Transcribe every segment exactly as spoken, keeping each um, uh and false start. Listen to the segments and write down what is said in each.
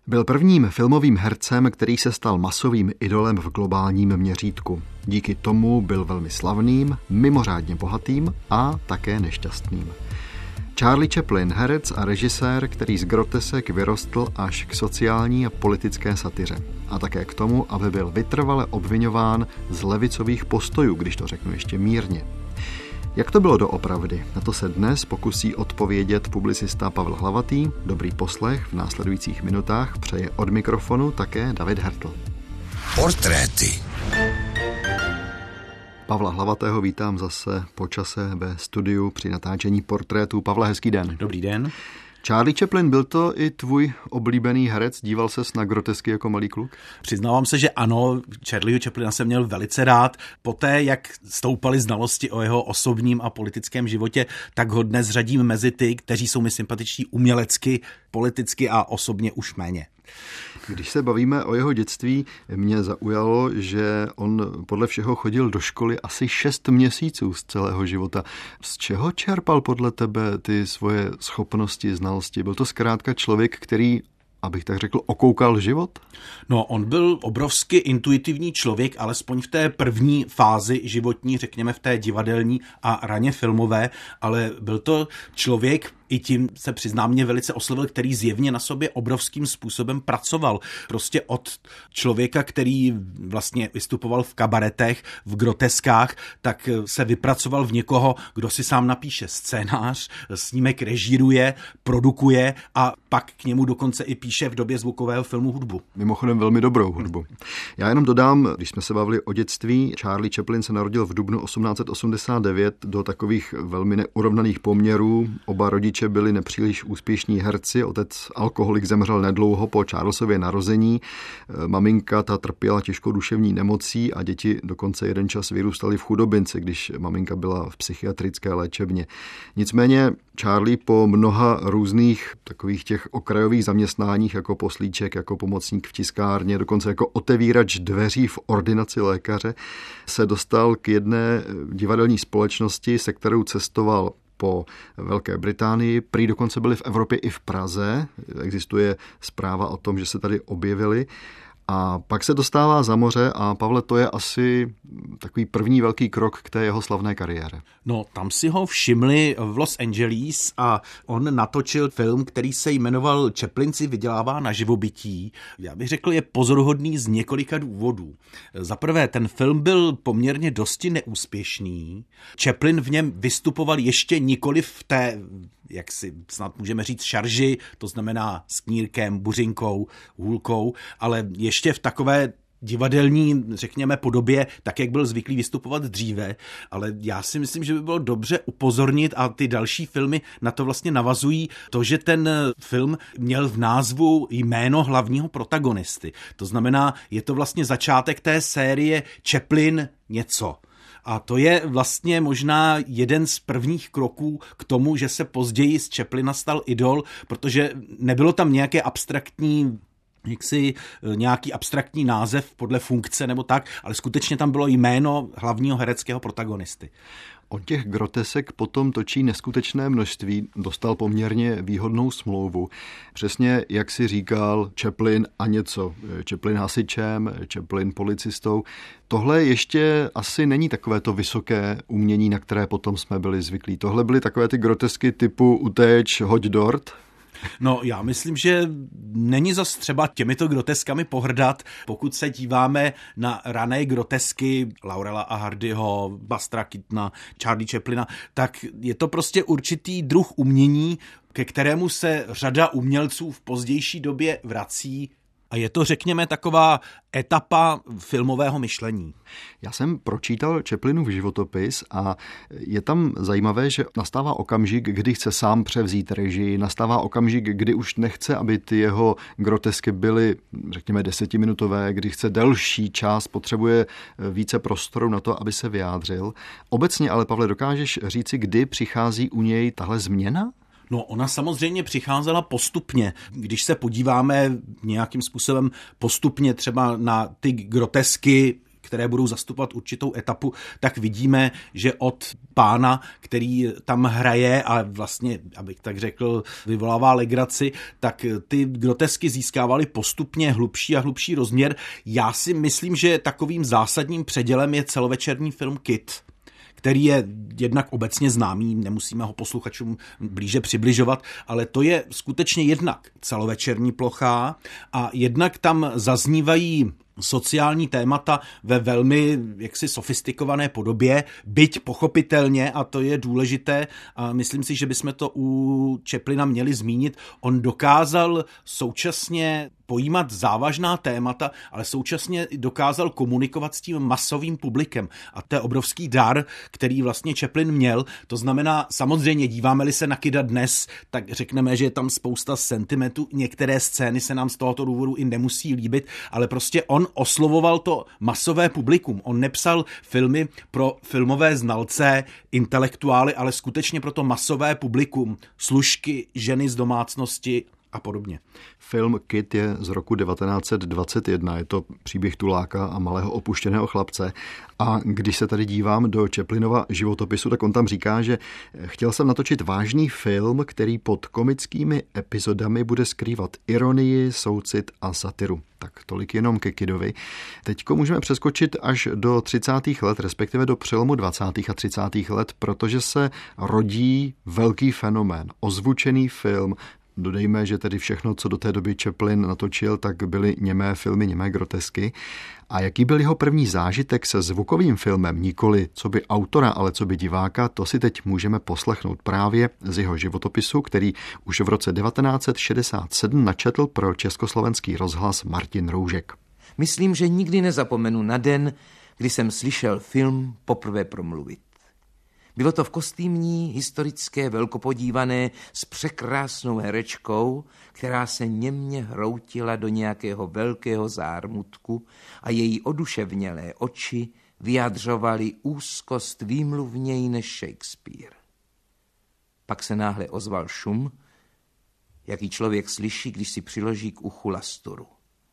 Byl prvním filmovým hercem, který se stal masovým idolem v globálním měřítku. Díky tomu byl velmi slavným, mimořádně bohatým a také nešťastným. Charlie Chaplin, herec a režisér, který z grotesek vyrostl až k sociální a politické satyře. A také k tomu, aby byl vytrvale obviňován z levicových postojů, když to řeknu ještě mírně. Jak to bylo doopravdy? Na to se dnes pokusí odpovědět publicista Pavel Hlavatý. Dobrý poslech v následujících minutách přeje od mikrofonu také David Hertl. Portréty. Pavla Hlavatého vítám zase po čase ve studiu při natáčení portrétů. Pavle, hezký den. Dobrý den. Charlie Chaplin, byl to i tvůj oblíbený herec? Díval ses na grotesky jako malý kluk? Přiznávám se, že ano, Charlieho Chaplina jsem měl velice rád. Poté, jak stoupaly znalosti o jeho osobním a politickém životě, tak ho dnes řadím mezi ty, kteří jsou mi sympatičtí umělecky, politicky a osobně už méně. Když se bavíme o jeho dětství, mě zaujalo, že on podle všeho chodil do školy asi šest měsíců z celého života. Z čeho čerpal podle tebe ty svoje schopnosti, znalosti? Byl to zkrátka člověk, který, abych tak řekl, okoukal život? No, on byl obrovsky intuitivní člověk, alespoň v té první fázi životní, řekněme v té divadelní a raně filmové, ale byl to člověk, i tím se přiznám, mě velice oslovil, který zjevně na sobě obrovským způsobem pracoval. Prostě od člověka, který vlastně vystupoval v kabaretech, v groteskách, tak se vypracoval v někoho, kdo si sám napíše scénář, snímek režíruje, produkuje a pak k němu dokonce i píše v době zvukového filmu hudbu. Mimochodem velmi dobrou hudbu. Já jenom dodám, když jsme se bavili o dětství, Charlie Chaplin se narodil v dubnu osmnáct set osmdesát devět do takových velmi neurovnaných poměrů. Oba rodiče byli nepříliš úspěšní herci, otec alkoholik zemřel nedlouho po Charlesově narození, maminka ta trpěla těžkou duševní nemocí a děti dokonce jeden čas vyrůstaly v chudobinci, když maminka byla v psychiatrické léčebně. Nicméně Charlie po mnoha různých takových těch okrajových zaměstnáních jako poslíček, jako pomocník v tiskárně, dokonce jako otevírač dveří v ordinaci lékaře, se dostal k jedné divadelní společnosti, se kterou cestoval po Velké Británii, prý dokonce byli v Evropě i v Praze, existuje zpráva o tom, že se tady objevili. A pak se dostává za moře a Pavle, to je asi takový první velký krok k té jeho slavné kariéře. No, tam si ho všimli v Los Angeles a on natočil film, který se jmenoval Chaplin si vydělává na živobytí. Já bych řekl, je pozoruhodný z několika důvodů. Za prvé, ten film byl poměrně dosti neúspěšný. Chaplin v něm vystupoval ještě nikoli v té, jak si snad můžeme říct, šarži, to znamená s knírkem, buřinkou, hůlkou, ale ještě v takové divadelní, řekněme, podobě, tak, jak byl zvyklý vystupovat dříve, ale já si myslím, že by bylo dobře upozornit a ty další filmy na to vlastně navazují to, že ten film měl v názvu jméno hlavního protagonisty. To znamená, je to vlastně začátek té série Chaplin něco. A to je vlastně možná jeden z prvních kroků k tomu, že se později z Chaplina stal idol, protože nebylo tam nějaké abstraktní jaksi nějaký abstraktní název podle funkce nebo tak, ale skutečně tam bylo jméno hlavního hereckého protagonisty. On těch grotesek potom točí neskutečné množství, dostal poměrně výhodnou smlouvu. Přesně jak si říkal, Chaplin a něco. Chaplin hasičem, Chaplin policistou. Tohle ještě asi není takové to vysoké umění, na které potom jsme byli zvyklí. Tohle byly takové ty grotesky typu utéč, hoď dort. No, já myslím, že není zas třeba těmito groteskami pohrdat, pokud se díváme na rané grotesky Laurela a Hardyho, Bustera Keatona, Charlie Chaplina, tak je to prostě určitý druh umění, ke kterému se řada umělců v pozdější době vrací. A je to, řekněme, taková etapa filmového myšlení. Já jsem pročítal Chaplinův životopis a je tam zajímavé, že nastává okamžik, kdy chce sám převzít režii, nastává okamžik, kdy už nechce, aby ty jeho grotesky byly, řekněme, desetiminutové, kdy chce delší čas, potřebuje více prostoru na to, aby se vyjádřil. Obecně ale, Pavle, dokážeš říci, kdy přichází u něj tahle změna? No, ona samozřejmě přicházela postupně. Když se podíváme nějakým způsobem postupně třeba na ty grotesky, které budou zastupovat určitou etapu, tak vidíme, že od pána, který tam hraje a vlastně, abych tak řekl, vyvolává legraci, tak ty grotesky získávaly postupně hlubší a hlubší rozměr. Já si myslím, že takovým zásadním předělem je celovečerní film Kid, který je jednak obecně známý, nemusíme ho posluchačům blíže přibližovat, ale to je skutečně jednak celovečerní plocha a jednak tam zaznívají sociální témata ve velmi jaksi sofistikované podobě, byť pochopitelně, a to je důležité, a myslím si, že bychom to u Chaplina měli zmínit, on dokázal současně pojímat závažná témata, ale současně dokázal komunikovat s tím masovým publikem. A to je obrovský dar, který vlastně Chaplin měl. To znamená, samozřejmě díváme-li se na Kida dnes, tak řekneme, že je tam spousta sentimentů. Některé scény se nám z tohoto důvodu i nemusí líbit, ale prostě on oslovoval to masové publikum. On nepsal filmy pro filmové znalce, intelektuály, ale skutečně pro to masové publikum. Služky, ženy z domácnosti a podobně. Film Kid je z roku devatenáct set dvacet jedna, je to příběh tuláka a malého opuštěného chlapce. A když se tady dívám do Chaplinova životopisu, tak on tam říká, že chtěl jsem natočit vážný film, který pod komickými epizodami bude skrývat ironii, soucit a satiru. Tak tolik jenom ke Kidovi. Teďko můžeme přeskočit až do třicátých let, respektive do přelomu dvacátých a třicátých let, protože se rodí velký fenomén, ozvučený film. Dodejme, že tedy všechno, co do té doby Chaplin natočil, tak byly němé filmy, němé grotesky. A jaký byl jeho první zážitek se zvukovým filmem, nikoli co by autora, ale co by diváka, to si teď můžeme poslechnout právě z jeho životopisu, který už v roce devatenáct set šedesát sedm načetl pro Československý rozhlas Martin Roužek. Myslím, že nikdy nezapomenu na den, kdy jsem slyšel film poprvé promluvit. Bylo to v kostýmní, historické, velkopodívané s překrásnou herečkou, která se němně hroutila do nějakého velkého zármutku a její oduševnělé oči vyjadřovaly úzkost výmluvněji než Shakespeare. Pak se náhle ozval šum, jaký člověk slyší, když si přiloží k uchu lasturu.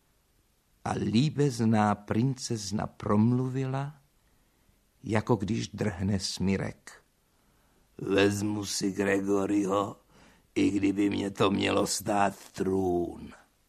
A líbezná princezna promluvila, jako když drhne smirek. Vezmu si Gregoryho, i kdyby mě to mělo stát trůn.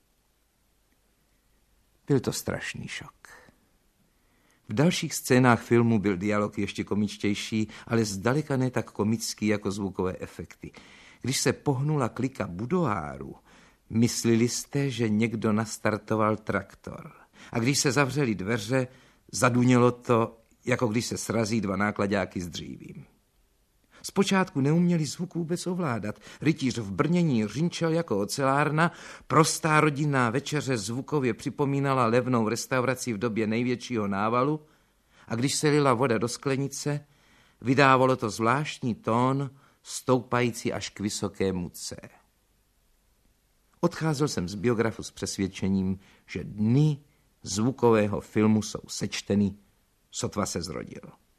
Byl to strašný šok. V dalších scénách filmu byl dialog ještě komičtější, ale zdaleka ne tak komický jako zvukové efekty. Když se pohnula klika budoáru, myslili jste, že někdo nastartoval traktor. A když se zavřely dveře, zadunělo to, jako když se srazí dva náklaďáky s dřívím. Zpočátku neuměli zvuk vůbec ovládat. Rytíř v brnění řinčel jako ocelárna, prostá rodinná večeře zvukově připomínala levnou restauraci v době největšího návalu a když se lila voda do sklenice, vydávalo to zvláštní tón, stoupající až k vysokému C. Odcházel jsem z biografu s přesvědčením, že dny zvukového filmu jsou sečteny, sotva se zrodil.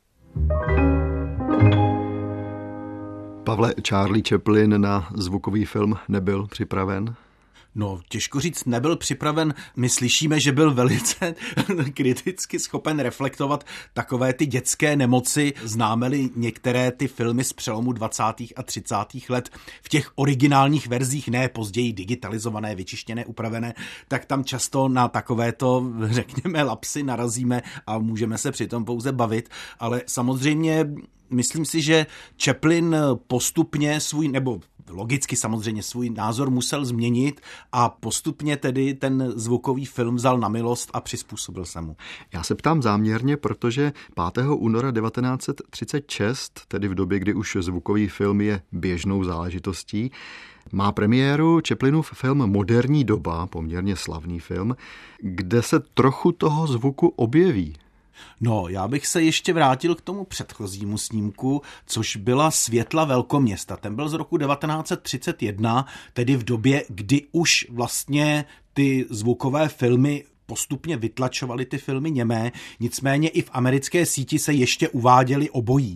Pavle, Charlie Chaplin na zvukový film nebyl připraven? No, těžko říct, nebyl připraven. My slyšíme, že byl velice kriticky schopen reflektovat takové ty dětské nemoci. Známe-li některé ty filmy z přelomu dvacátých a třicátých let v těch originálních verzích, ne později digitalizované, vyčištěné, upravené, tak tam často na takovéto, řekněme, lapsy narazíme a můžeme se přitom pouze bavit. Ale samozřejmě myslím si, že Chaplin postupně svůj, nebo logicky samozřejmě svůj názor musel změnit a postupně tedy ten zvukový film vzal na milost a přizpůsobil se mu. Já se ptám záměrně, protože pátého února devatenáct set třicet šest, tedy v době, kdy už zvukový film je běžnou záležitostí, má premiéru Chaplinův film Moderní doba, poměrně slavný film, kde se trochu toho zvuku objeví. No, já bych se ještě vrátil k tomu předchozímu snímku, což byla Světla velkoměsta. Ten byl z roku devatenáct set třicet jedna, tedy v době, kdy už vlastně ty zvukové filmy postupně vytlačovaly ty filmy němé, nicméně i v americké síti se ještě uváděly obojí.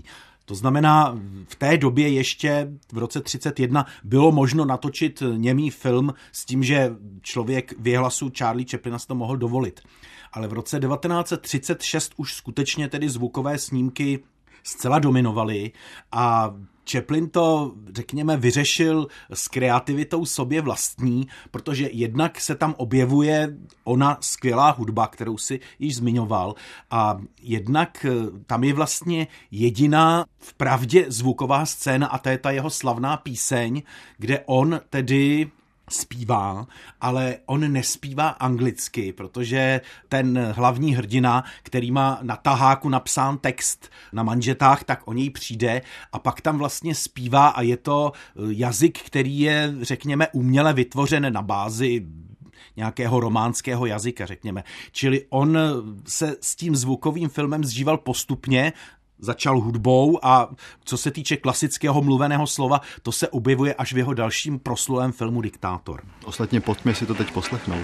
To znamená, v té době ještě v roce třicet jedna bylo možno natočit němý film s tím, že člověk věhlasu Charlie Chaplina si to mohl dovolit. Ale v roce devatenáct set třicet šest už skutečně tedy zvukové snímky zcela dominovaly a Chaplin to, řekněme, vyřešil s kreativitou sobě vlastní, protože jednak se tam objevuje ona skvělá hudba, kterou si již zmiňoval, a jednak tam je vlastně jediná vpravdě zvuková scéna a to je ta jeho slavná píseň, kde on tedy zpívá, ale on nespívá anglicky, protože ten hlavní hrdina, který má na taháku napsán text na manžetách, tak o něj přijde a pak tam vlastně zpívá a je to jazyk, který je, řekněme, uměle vytvořen na bázi nějakého románského jazyka, řekněme. Čili on se s tím zvukovým filmem zžíval postupně, začal hudbou a co se týče klasického mluveného slova, to se objevuje až v jeho dalším proslulém filmu Diktátor. Ostatně pojďme si to teď poslechnout.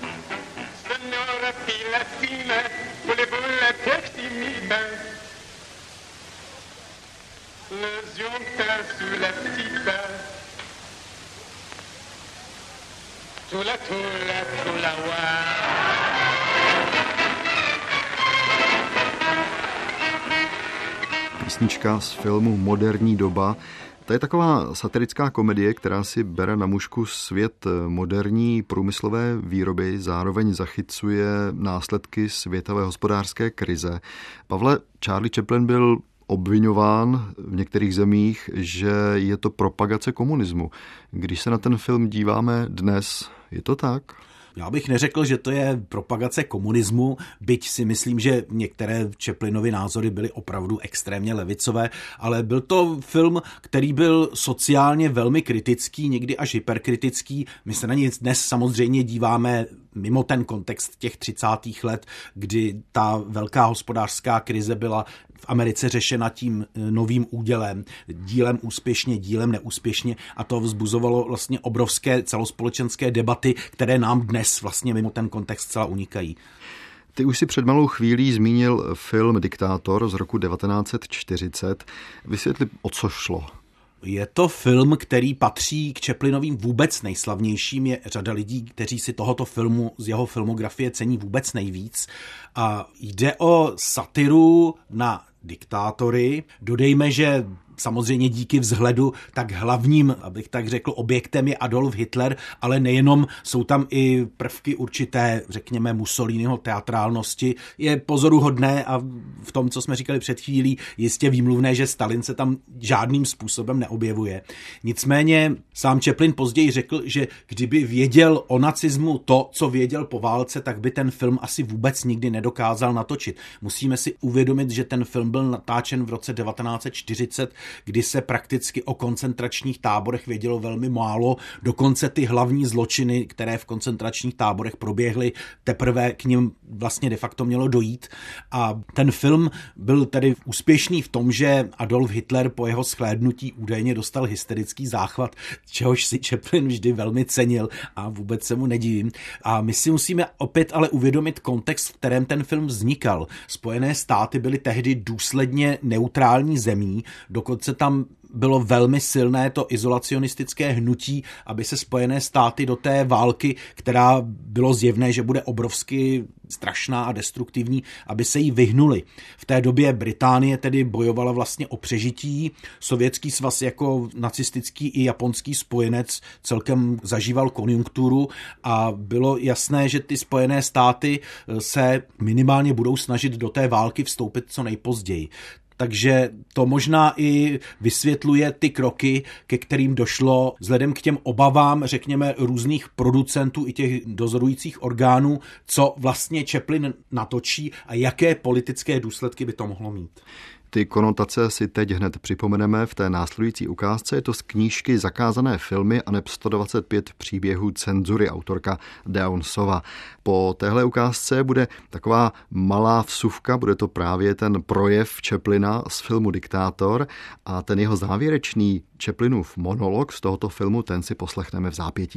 Písnička z filmu Moderní doba. To je taková satirická komedie, která si bere na mušku svět moderní průmyslové výroby, zároveň zachycuje následky světové hospodářské krize. Pavle, Charlie Chaplin byl obviňován v některých zemích, že je to propagace komunismu. Když se na ten film díváme dnes, je to tak? Já bych neřekl, že to je propagace komunismu, byť si myslím, že některé Chaplinovy názory byly opravdu extrémně levicové, ale byl to film, který byl sociálně velmi kritický, někdy až hyperkritický. My se na něj dnes samozřejmě díváme mimo ten kontext těch třicátých let, kdy ta velká hospodářská krize byla v Americe řešena tím novým údělem, dílem úspěšně, dílem neúspěšně, a to vzbuzovalo vlastně obrovské celospolečenské debaty, které nám dnes vlastně mimo ten kontext celá unikají. Ty už si před malou chvílí zmínil film Diktátor z roku devatenáct set čtyřicet. Vysvětli, o co šlo. Je to film, který patří k Chaplinovým vůbec nejslavnějším. Je řada lidí, kteří si tohoto filmu z jeho filmografie cení vůbec nejvíc. A jde o satiru na diktátory. Dodejme, že samozřejmě díky vzhledu, tak hlavním, abych tak řekl, objektem je Adolf Hitler, ale nejenom, jsou tam i prvky určité, řekněme, Mussoliniho teatrálnosti. Je pozoruhodné a v tom, co jsme říkali před chvílí, jistě výmluvné, že Stalin se tam žádným způsobem neobjevuje. Nicméně sám Chaplin později řekl, že kdyby věděl o nacismu to, co věděl po válce, tak by ten film asi vůbec nikdy nedokázal natočit. Musíme si uvědomit, že ten film byl natáčen v roce devatenáct set čtyřicet, kdy se prakticky o koncentračních táborech vědělo velmi málo, dokonce ty hlavní zločiny, které v koncentračních táborech proběhly, teprve k nim vlastně de facto mělo dojít. A ten film byl tedy úspěšný v tom, že Adolf Hitler po jeho shlédnutí údajně dostal hysterický záchvat, čehož si Chaplin vždy velmi cenil a vůbec se mu nedivím. A my si musíme opět ale uvědomit kontext, v kterém ten film vznikal. Spojené státy byly tehdy důsledně neutrální zemí, dokonce tam bylo velmi silné to izolacionistické hnutí, aby se Spojené státy do té války, která bylo zjevné, že bude obrovsky strašná a destruktivní, aby se jí vyhnuli. V té době Británie tedy bojovala vlastně o přežití. Sovětský svaz jako nacistický i japonský spojenec celkem zažíval konjunkturu a bylo jasné, že ty Spojené státy se minimálně budou snažit do té války vstoupit co nejpozději. Takže to možná i vysvětluje ty kroky, ke kterým došlo vzhledem k těm obavám, řekněme, různých producentů i těch dozorujících orgánů, co vlastně Chaplin natočí a jaké politické důsledky by to mohlo mít. Ty konotace si teď hned připomeneme v té následující ukázce. Je to z knížky Zakázané filmy a neb sto dvacet pět příběhů cenzury, autorka Dawn Sova. Po téhle ukázce bude taková malá vsuvka, bude to právě ten projev Chaplina z filmu Diktátor a ten jeho závěrečný Chaplinův monolog z tohoto filmu, ten si poslechneme v zápětí.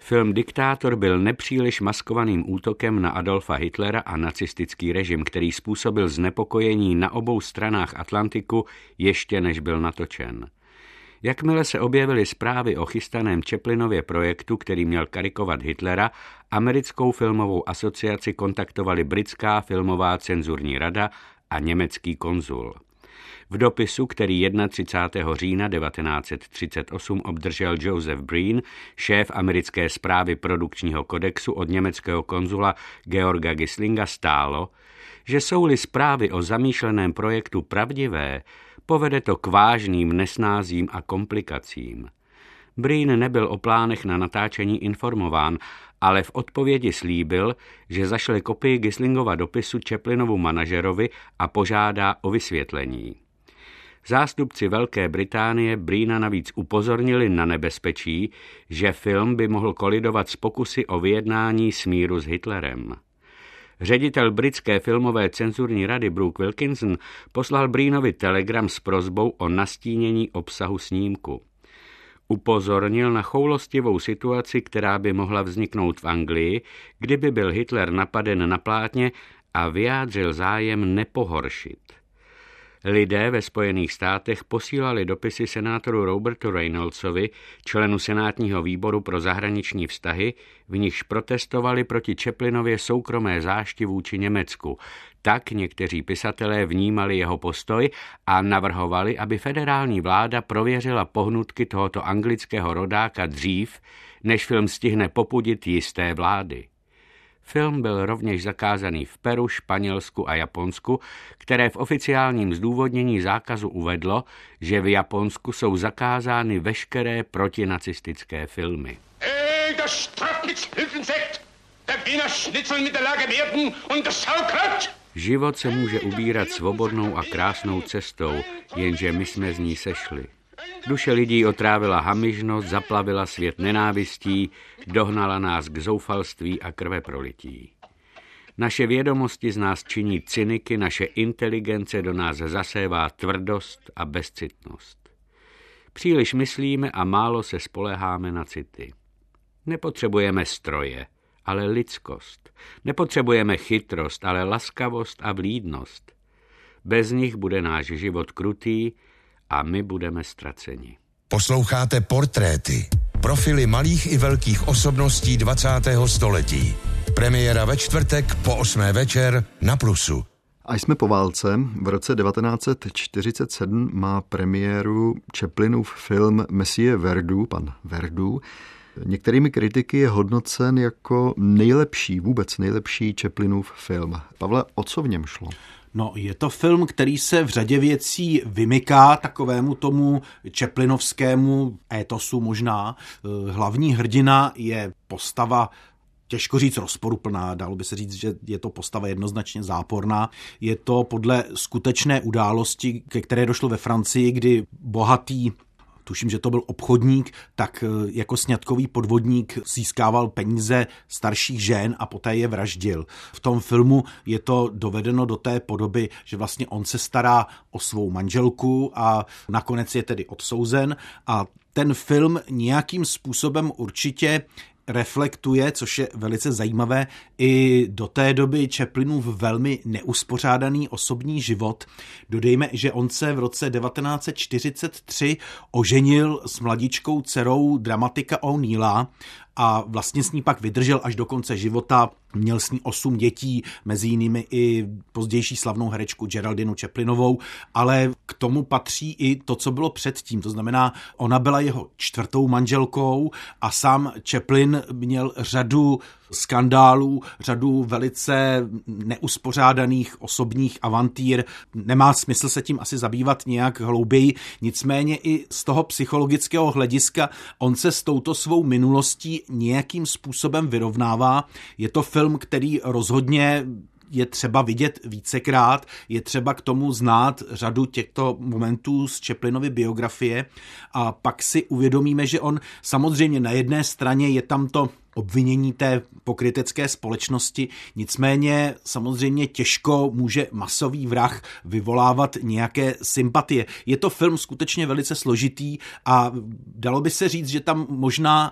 Film Diktátor byl nepříliš maskovaným útokem na Adolfa Hitlera a nacistický režim, který způsobil znepokojení na obou stranách Atlantiku ještě než byl natočen. Jakmile se objevily zprávy o chystaném Chaplinově projektu, který měl karikovat Hitlera, americkou filmovou asociaci kontaktovali britská filmová cenzurní rada a německý konzul. V dopisu, který třicátého prvního října devatenáct set třicet osm obdržel Joseph Breen, šéf americké správy produkčního kodexu od německého konzula Georga Gislinga, stálo, že jsou-li zprávy o zamýšleném projektu pravdivé, povede to k vážným nesnázím a komplikacím. Breen nebyl o plánech na natáčení informován, ale v odpovědi slíbil, že zašle kopii Gislingova dopisu Chaplinovu manažerovi a požádá o vysvětlení. Zástupci Velké Británie Breena navíc upozornili na nebezpečí, že film by mohl kolidovat s pokusy o vyjednání smíru s Hitlerem. Ředitel britské filmové cenzurní rady Brooke Wilkinson poslal Breenovi telegram s prosbou o nastínění obsahu snímku. Upozornil na choulostivou situaci, která by mohla vzniknout v Anglii, kdyby byl Hitler napaden na plátně, a vyjádřil zájem nepohoršit. Lidé ve Spojených státech posílali dopisy senátoru Robertu Reynoldsovi, členu senátního výboru pro zahraniční vztahy, v nichž protestovali proti Chaplinově soukromé zášti vůči Německu. Tak někteří pisatelé vnímali jeho postoj a navrhovali, aby federální vláda prověřila pohnutky tohoto anglického rodáka dřív, než film stihne popudit jisté vlády. Film byl rovněž zakázaný v Peru, Španělsku a Japonsku, které v oficiálním zdůvodnění zákazu uvedlo, že v Japonsku jsou zakázány veškeré protinacistické filmy. Život se může ubírat svobodnou a krásnou cestou, jenže my jsme z ní sešli. Duše lidí otrávila hamižnost, zaplavila svět nenávistí, dohnala nás k zoufalství a krveprolití. Naše vědomosti z nás činí cyniky, naše inteligence do nás zasévá tvrdost a bezcitnost. Příliš myslíme a málo se spoléháme na city. Nepotřebujeme stroje, ale lidskost. Nepotřebujeme chytrost, ale laskavost a vlídnost. Bez nich bude náš život krutý a my budeme ztraceni. Posloucháte Portréty. Profily malých i velkých osobností dvacátého století. Premiéra ve čtvrtek po osmé večer na Plusu. A jsme po válce. V roce devatenáct set čtyřicet sedm má premiéru Chaplinův film Monsieur Verdoux, pan Verdoux. Některými kritiky je hodnocen jako nejlepší, vůbec nejlepší Chaplinův film. Pavle, o co v něm šlo? No, je to film, který se v řadě věcí vymyká takovému tomu chaplinovskému étosu možná. Hlavní hrdina je postava, těžko říct rozporuplná, dalo by se říct, že je to postava jednoznačně záporná. Je to podle skutečné události, ke které došlo ve Francii, kdy bohatý, tuším, že to byl obchodník, tak jako sňatkový podvodník získával peníze starších žen a poté je vraždil. V tom filmu je to dovedeno do té podoby, že vlastně on se stará o svou manželku a nakonec je tedy odsouzen a ten film nějakým způsobem určitě reflektuje, což je velice zajímavé, i do té doby Chaplinův velmi neuspořádaný osobní život. Dodejme, že on se v roce devatenáct set čtyřicet tři oženil s mladičkou dcerou dramatika O'Neilla a vlastně s ní pak vydržel až do konce života. Měl s ní osm dětí, mezi jinými i pozdější slavnou herečku Geraldinu Chaplinovou, ale k tomu patří i to, co bylo předtím. To znamená, ona byla jeho čtvrtou manželkou a sám Chaplin měl řadu skandálů, řadu velice neuspořádaných osobních avantýr. Nemá smysl se tím asi zabývat nějak hlouběji, nicméně i z toho psychologického hlediska on se s touto svou minulostí nějakým způsobem vyrovnává. Je to film, který rozhodně je třeba vidět vícekrát, je třeba k tomu znát řadu těchto momentů z Chaplinovy biografie a pak si uvědomíme, že on samozřejmě na jedné straně je tam to obvinění té pokrytecké společnosti, nicméně samozřejmě těžko může masový vrah vyvolávat nějaké sympatie. Je to film skutečně velice složitý a dalo by se říct, že tam možná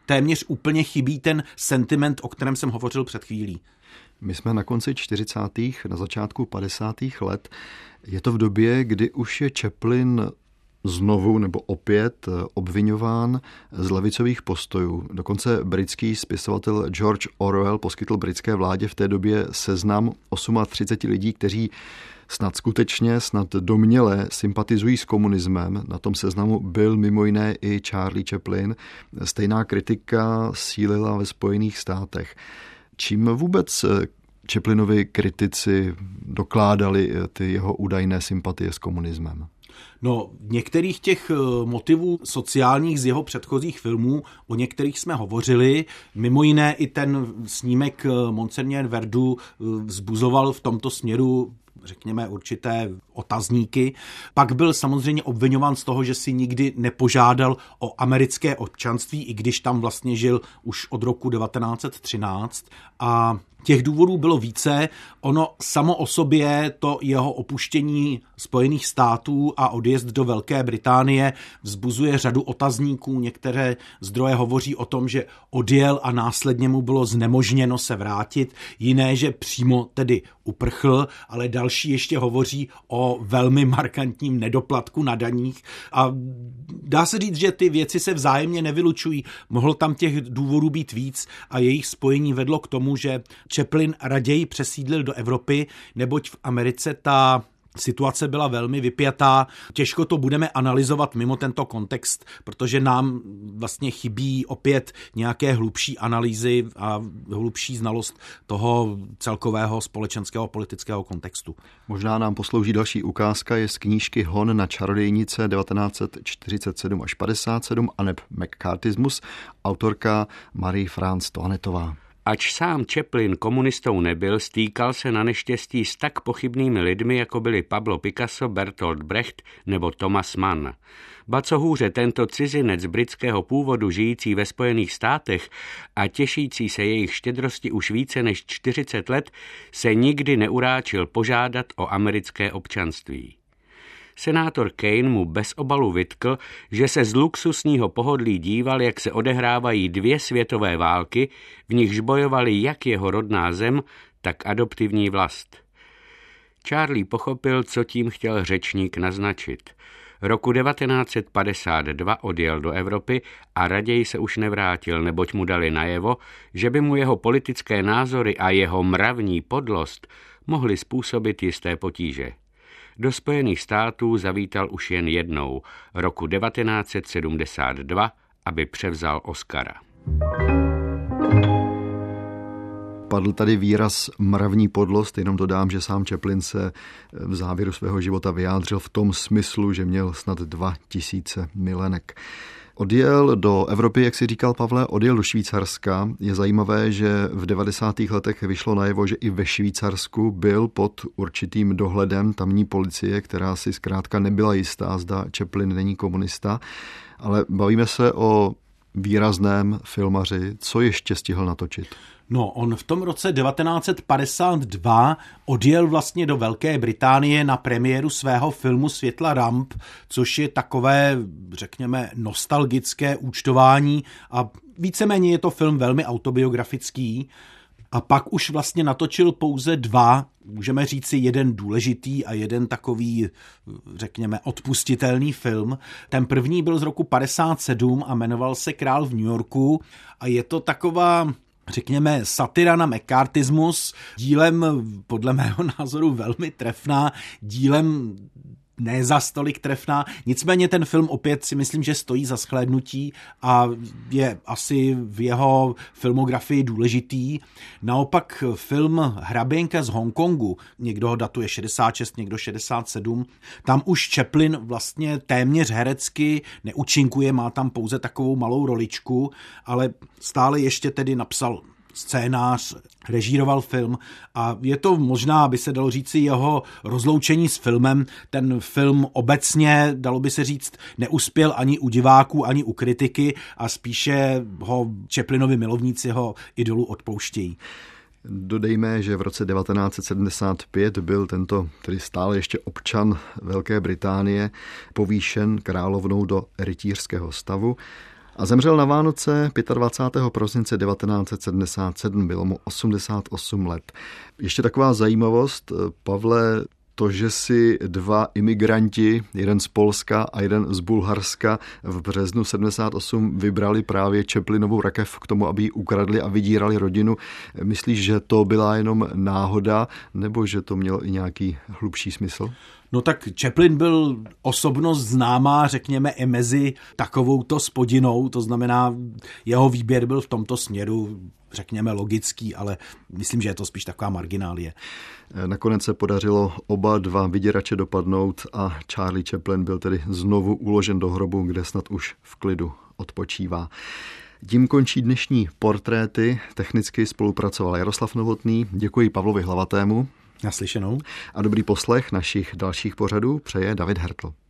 téměř úplně chybí ten sentiment, o kterém jsem hovořil před chvílí. My jsme na konci čtyřicátých, na začátku padesátých let. Je to v době, kdy už je Chaplin znovu nebo opět obviňován z levicových postojů. Dokonce britský spisovatel George Orwell poskytl britské vládě v té době seznam třicet osm lidí, kteří snad skutečně, snad domněle sympatizují s komunismem. Na tom seznamu byl mimo jiné i Charlie Chaplin. Stejná kritika sílila ve Spojených státech. Čím vůbec Chaplinovi kritici dokládali ty jeho údajné sympatie s komunismem? No, některých těch motivů sociálních z jeho předchozích filmů, o některých jsme hovořili, mimo jiné i ten snímek Monseigneur Verdu vzbuzoval v tomto směru, řekněme, určité otazníky. Pak byl samozřejmě obviňován z toho, že si nikdy nepožádal o americké občanství, i když tam vlastně žil už od roku devatenáct set třináct. A těch důvodů bylo více. Ono samo o sobě to jeho opuštění Spojených států a odjezd do Velké Británie vzbuzuje řadu otazníků. Některé zdroje hovoří o tom, že odjel a následně mu bylo znemožněno se vrátit. Jiné, že přímo tedy uprchl, ale další ještě hovoří o velmi markantním nedoplatku na daních. A dá se říct, že ty věci se vzájemně nevylučují. Mohlo tam těch důvodů být víc a jejich spojení vedlo k tomu, že Chaplin raději přesídlil do Evropy, neboť v Americe ta situace byla velmi vypjatá. Těžko to budeme analyzovat mimo tento kontext, protože nám vlastně chybí opět nějaké hlubší analýzy a hlubší znalost toho celkového společenského politického kontextu. Možná nám poslouží další ukázka, je z knížky Hon na čarodějnice devatenáct set čtyřicet sedm až padesát sedm aneb McCarthyismus, autorka Marie-France Toanetová. Ač sám Chaplin komunistou nebyl, stýkal se na neštěstí s tak pochybnými lidmi, jako byli Pablo Picasso, Bertolt Brecht nebo Thomas Mann. Ba co hůře, tento cizinec britského původu žijící ve Spojených státech a těšící se jejich štědrosti už více než čtyřicet let se nikdy neuráčil požádat o americké občanství. Senátor Kane mu bez obalu vytkl, že se z luxusního pohodlí díval, jak se odehrávají dvě světové války, v nichž bojovali jak jeho rodná zem, tak adoptivní vlast. Charlie pochopil, co tím chtěl řečník naznačit. Roku devatenáct set padesát dva odjel do Evropy a raději se už nevrátil, neboť mu dali najevo, že by mu jeho politické názory a jeho mravní podlost mohly způsobit jisté potíže. Do Spojených států zavítal už jen jednou, roku devatenáct set sedmdesát dva, aby převzal Oscara. Padl tady výraz mravní podlost, jenom dodám, že sám Chaplin se v závěru svého života vyjádřil v tom smyslu, že měl snad dva tisíce milenek. Odjel do Evropy, jak si říkal Pavle, odjel do Švýcarska. Je zajímavé, že v devadesátých letech vyšlo najevo, že i ve Švýcarsku byl pod určitým dohledem tamní policie, která si zkrátka nebyla jistá, zda Chaplin není komunista. Ale bavíme se o výrazném filmaři. Co ještě stihl natočit? No, on v tom roce devatenáct set padesát dva odjel vlastně do Velké Británie na premiéru svého filmu Světla ramp, což je takové, řekněme, nostalgické účtování a víceméně je to film velmi autobiografický. A pak už vlastně natočil pouze dva, můžeme říci jeden důležitý a jeden takový, řekněme, odpustitelný film. Ten první byl z roku padesát sedm a jmenoval se Král v New Yorku a je to taková, řekněme, satira na McCarthyismus, dílem podle mého názoru velmi trefná, dílem ne za stolik trefná, nicméně ten film opět si myslím, že stojí za shlédnutí a je asi v jeho filmografii důležitý. Naopak film Hraběnka z Hongkongu, někdo ho datuje šedesát šest, někdo šedesát sedm, tam už Chaplin vlastně téměř herecky neúčinkuje, má tam pouze takovou malou roličku, ale stále ještě tedy napsal scénář, režíroval film a je to možná, by se dalo říci, jeho rozloučení s filmem. Ten film obecně, dalo by se říct, neuspěl ani u diváků, ani u kritiky a spíše ho Chaplinovi milovníci ho idolu odpouštějí. Dodejme, že v roce devatenáct set sedmdesát pět byl tento, tedy stále ještě občan Velké Británie, povýšen královnou do rytířského stavu. A zemřel na Vánoce dvacátého pátého prosince devatenáct set sedmdesát sedm, bylo mu osmdesát osm let. Ještě taková zajímavost, Pavle, to, že si dva imigranti, jeden z Polska a jeden z Bulharska, v březnu sedmdesát osm vybrali právě Chaplinovu rakev k tomu, aby ji ukradli a vydírali rodinu. Myslíš, že to byla jenom náhoda, nebo že to mělo i nějaký hlubší smysl? No tak Chaplin byl osobnost známá, řekněme, i mezi takovouto spodinou, to znamená, jeho výběr byl v tomto směru, řekněme, logický, ale myslím, že je to spíš taková marginálie. Nakonec se podařilo oba dva vyděrače dopadnout a Charlie Chaplin byl tedy znovu uložen do hrobu, kde snad už v klidu odpočívá. Tím končí dnešní portréty. Technicky spolupracoval Jaroslav Novotný. Děkuji Pavlovi Hlavatému. Naslyšenou. A dobrý poslech našich dalších pořadů přeje David Hertl.